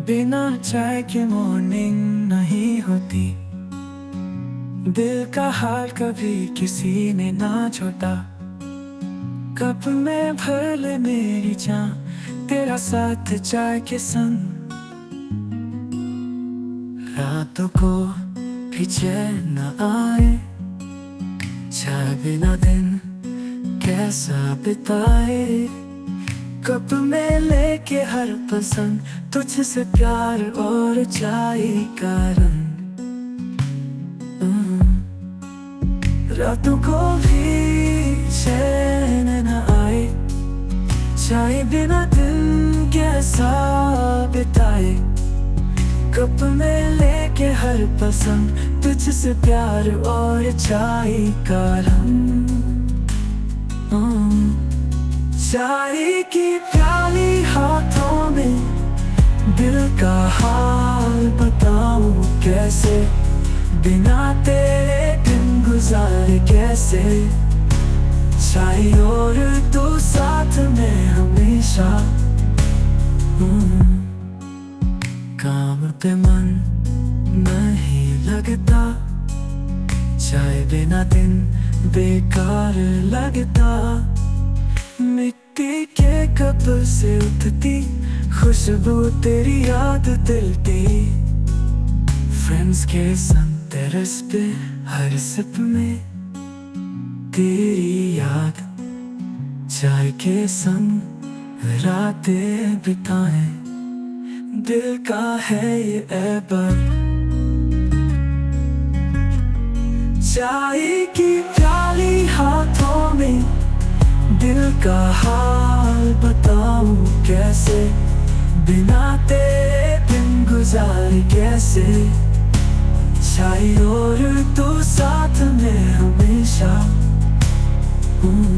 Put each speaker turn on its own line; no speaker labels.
बिना चाय के मॉर्निंग नहीं होती। दिल का हाल कभी किसी ने ना छोड़ा। कप में भर ले मेरी जान, तेरा साथ चाय के संग। रातों को भी चैन न आए, चाय बिना दिन कैसा बिताए। कप में लेके हर पसंद, तुझसे प्यार और चाय का रंग। रातों को भी चैन न आए, चाय बिना दिन कैसा बिताए। कप में लेके हर पसंद, तुझसे प्यार और चाय का रंग। चाय की प्याली हाथों में, दिल का हाल बताऊं कैसे। बिना तेरे दिन गुजारे कैसे। चाय और तू साथ में हमेशा। काम पे मन नहीं लगता, चाय बिना दिन बेकार लगता। मिट्टी के कप से उठती खुशबू तेरी याद दिलती। फ्रेंड्स के संग टेरेस पे हर सिप में तेरी याद। चाय के संग रातें बिताएं, दिल का है ये ऐबत। चाय की प्याली हाथों में, दिल का हाल बताऊं कैसे। बिना तेरे दिन गुजारे कैसे। चाय और तू साथ में हमेशा।